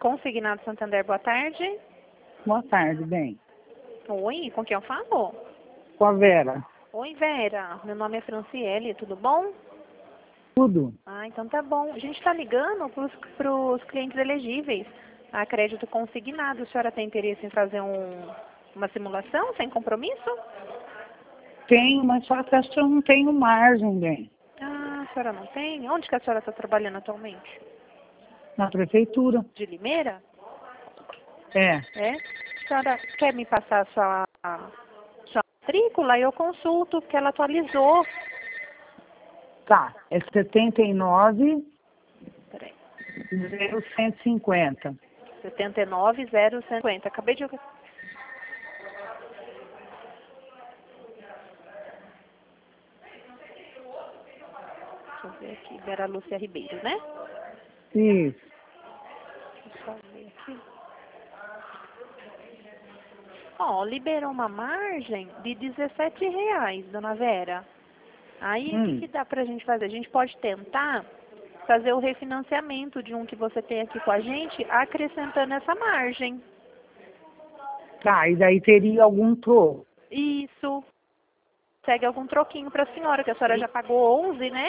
Consignado Santander, boa tarde. Boa tarde, bem. Oi, com quem eu falo? Com a Vera. Oi, Vera. Meu nome é Franciele, tudo bom? Tudo? Ah, então tá bom. A gente está ligando para os clientes elegíveis a crédito consignado. A senhora tem interesse em fazer uma simulação sem compromisso? Tenho, mas só que acho que eu não tenho margem, bem. Ah, a senhora não tem? Onde que a senhora está trabalhando atualmente? Na prefeitura. De Limeira? É. É? A senhora quer me passar sua matrícula? Eu consulto, porque ela atualizou. Tá. É 79 Peraí. 0150. 79,050. Acabei de... Deixa eu ver aqui. Vera Lúcia Ribeiro, né? Isso. Deixa eu só ver aqui. Ó, liberou uma margem de R$ 17, dona Vera. Aí, o que dá pra gente fazer? A gente pode tentar fazer o refinanciamento de um que você tem aqui com a gente, acrescentando essa margem. Tá, e daí teria algum troco. Isso. Segue algum troquinho pra senhora, que a senhora já pagou 11, né?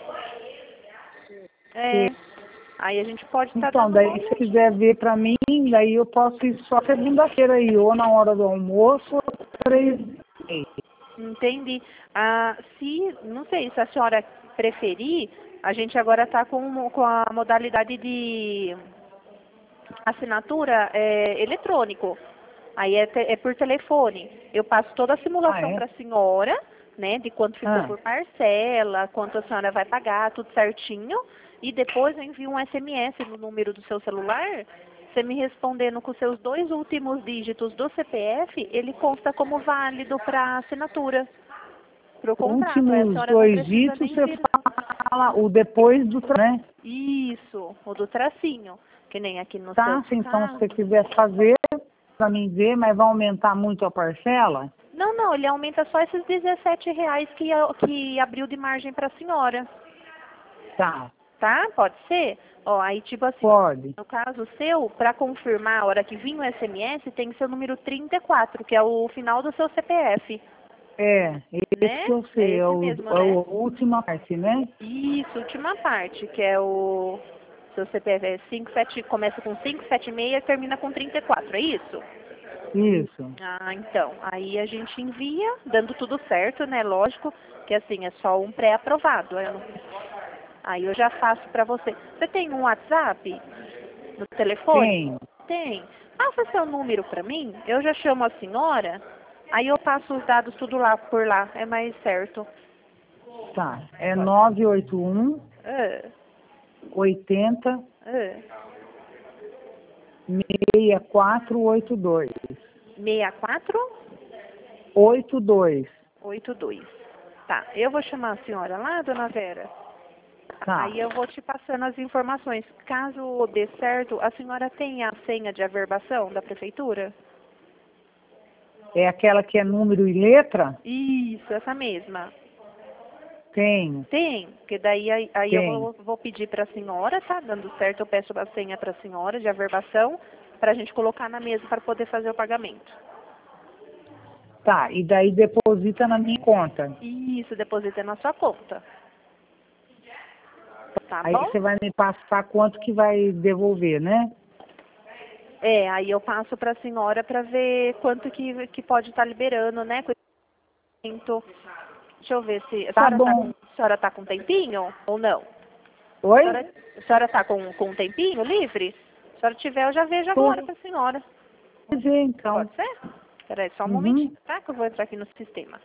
É. Aí a gente pode estar Então, dando daí uma se quiser ver pra mim, daí eu posso ir só segunda-feira aí, ou na hora do almoço, ou 3h30. Entendi. Ah, não sei, se a senhora preferir, a gente agora está com a modalidade de assinatura eletrônico. Aí é por telefone. Eu passo toda a Ah, simulação é? para a senhora, né, de quanto ficou Ah, por parcela, quanto a senhora vai pagar, tudo certinho. E depois eu envio um SMS no número do seu celular. Você me respondendo com os seus 2 últimos dígitos do CPF, ele consta como válido para assinatura, para o contrato. Aí a últimos senhora não 2 precisa dígitos nem você vir. fala o depois do, né? Isso, o do tracinho, que nem aqui no seu Tá, se então se caso. você quiser fazer, para mim ver, mas vai aumentar muito a parcela? Não, ele aumenta só esses R$ 17 que abriu de margem para a senhora, Tá, tá? Pode ser? Ó, aí tipo assim, pode. no caso seu, para confirmar a hora que vir o SMS, tem que ser o número 34, que é o final do seu CPF, É, esse né? que eu É sei, é, esse o, mesmo, é a né? última parte, né? Isso, última parte, que é o seu CPF é 57, começa com 576 e termina com 34, é isso? Isso. Ah, então, aí a gente envia, dando tudo certo, né? Lógico que assim, é só um pré-aprovado. Aí eu já faço pra você. Você tem um WhatsApp no telefone? Tem. Tem. Passa seu número pra mim, eu já chamo a senhora, aí eu passo os dados tudo lá por lá, é mais certo. Tá, é Pode. 981 Ah, 80 ah. 6482. 64 82. 82. Tá, eu vou chamar a senhora lá, dona Vera. Tá. Aí eu vou te passando as informações. Caso dê certo, a senhora tem a senha de averbação da prefeitura? É aquela que é número e letra? Isso, essa mesma. Tenho, Tem, porque daí aí eu tenho. vou pedir para a senhora, tá? Dando certo, eu peço a senha para a senhora de averbação, para a gente colocar na mesa para poder fazer o pagamento. Tá, e daí deposita na minha conta. Isso, deposita na sua conta. Tá Aí bom? você vai me passar quanto que vai devolver, né? É, aí eu passo para a senhora para ver quanto que pode estar liberando, né? Com esse pagamento. Deixa eu ver se Tá bom. a senhora tá com tempinho ou não? Oi? A senhora tá com um tempinho livre? Se a senhora tiver, eu já vejo Tô. agora para a senhora. Quer dizer, então. Pode ser? Espera aí, só um Uhum. momentinho, tá? Que eu vou entrar aqui no sistema.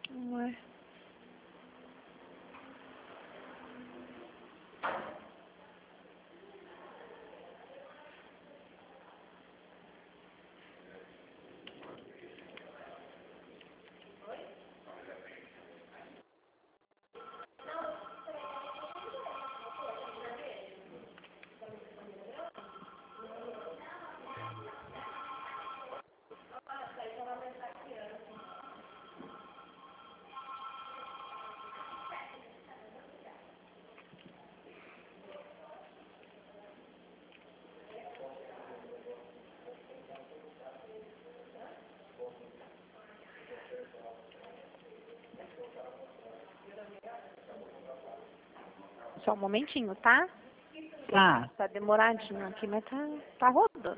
Ué. Só um momentinho, tá? Tá. Tá demoradinho aqui, mas tá rodando.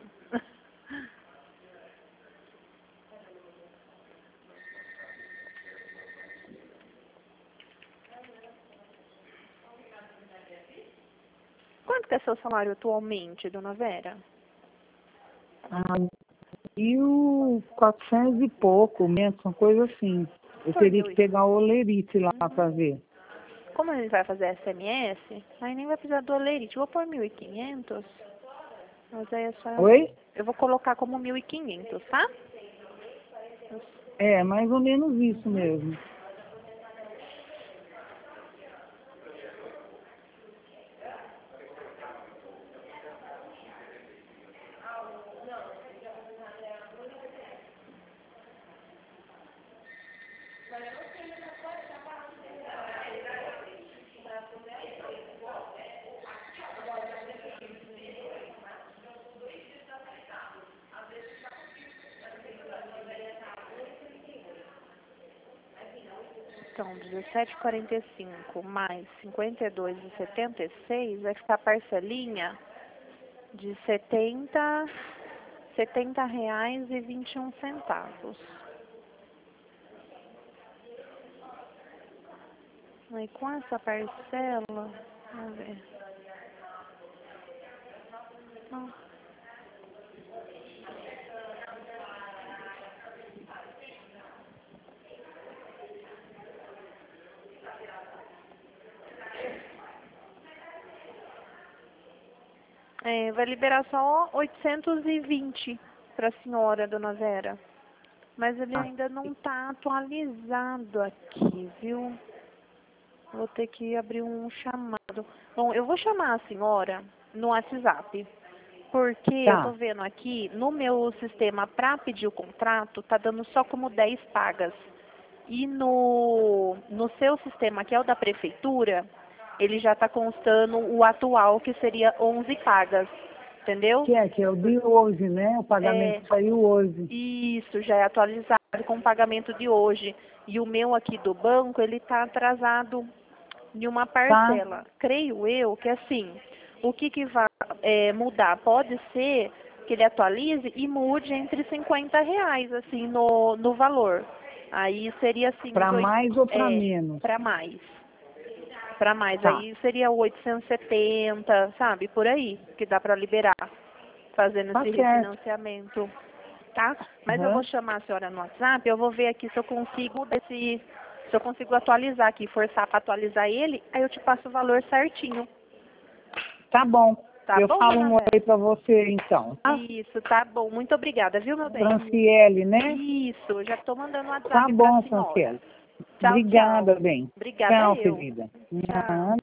Quanto que é seu salário atualmente, dona Vera? Ah, 1.400 e pouco, menos, uma coisa assim. Eu Por teria mil que e... pegar o olerite lá pra ver. Como a gente vai fazer SMS, aí nem vai precisar do olerite. Vou pôr 1.500, mas aí é só... Oi? Eu vou colocar como 1.500, tá? É, mais ou menos isso mesmo. Então, 17,45 mais 52,76 vai ficar a parcelinha de R$ 70,21. Aí com essa parcela, vamos ver. Não. É, vai liberar só 820 para a senhora, dona Vera. Mas ele Ah, ainda não está atualizado aqui, viu? Vou ter que abrir um chamado. Bom, eu vou chamar a senhora no WhatsApp, porque eu tô tá. vendo aqui, no meu sistema, para pedir o contrato, tá dando só como 10 pagas. E no seu sistema, que é o da prefeitura, ele já está constando o atual, que seria 11 pagas. Entendeu? Que é o de hoje, né? O É, pagamento saiu hoje. isso, já é atualizado com o pagamento de hoje. E o meu aqui do banco, ele está atrasado em uma Tá? parcela. Creio eu que assim, o que vai mudar? Pode ser que ele atualize e mude entre R$ 50, assim, no valor. Aí seria assim, Para mais ou para menos? para mais. Para mais. Tá. Aí seria 870, sabe? Por aí, que dá para liberar, fazendo Tá esse certo. refinanciamento. Tá? Mas eu vou Aham. chamar a senhora no WhatsApp, eu vou ver aqui se eu consigo se eu consigo atualizar aqui, forçar para atualizar ele, aí eu te passo o valor certinho. Tá bom. Tá Eu bom, falo dona um Vera? oi para você então. Tá? Isso, tá bom. Muito obrigada, viu, meu bem? Franciele, né? Isso, já tô mandando um Tá WhatsApp para a bom, senhora. Franciele. Tchau, tchau. Obrigada, bem. Obrigada Tchau, eu. querida. Tchau. Nada.